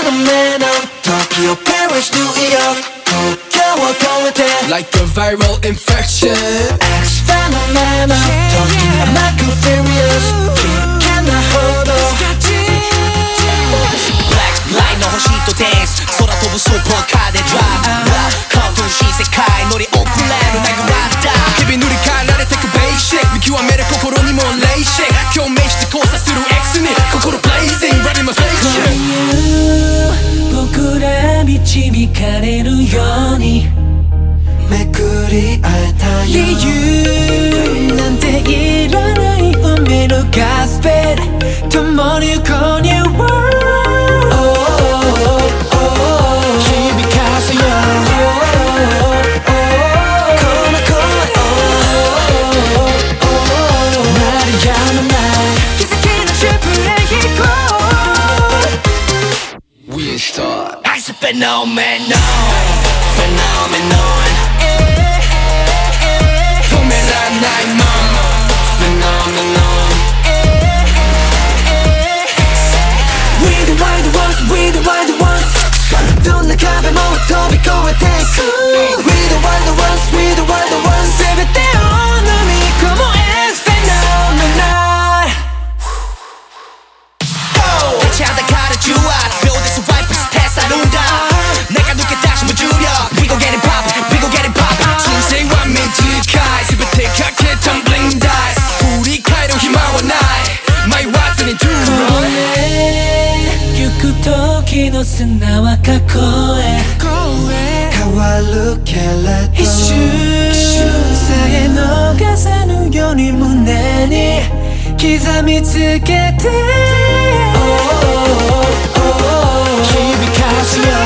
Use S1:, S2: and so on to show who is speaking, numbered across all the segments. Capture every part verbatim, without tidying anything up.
S1: phenomenon Tokyo, Paris, New York東京を超えて
S2: Like a viral infection
S1: X phenomenon Talking about you furious 危険なほど
S3: Black light の星と dance 空飛ぶスーパーカーで drive カートゥーン新世界乗り遅れるなぐらった
S2: 日々塗り替えられてくベーシック見極める心にもレイシック共鳴して交差する X に心 blazing ready my station
S4: 僕ら導かれるように
S1: めくり会えたよ
S4: 理由なんていらない運命のガスペル共に購入を
S3: Phenomenon Phenomenon
S2: 止めらんないまま
S3: Phenomenon
S1: We the wild ones, we the wild ones どんな壁も飛び越えていく We the wild ones, we the wild ones 全てを飲み込もう It's phenomenal
S3: 立ちはだかる重圧秒でスワイプして去るんだ中抜け出しも重力 We gon' get it pop, we gon' get it pop
S2: 人生は短い全てかけ tumbling dice 振り返る暇はない迷わずに to run
S4: 行く時の砂は過去へ
S1: 変わるけれど
S4: 一瞬さえ逃さぬように胸に刻みつけて響かすよ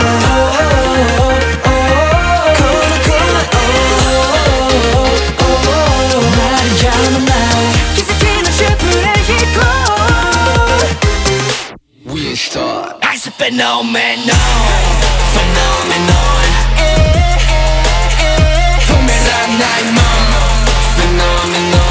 S3: Phenomenon Phenomenon
S2: 止めらんないまま
S3: Phenomenon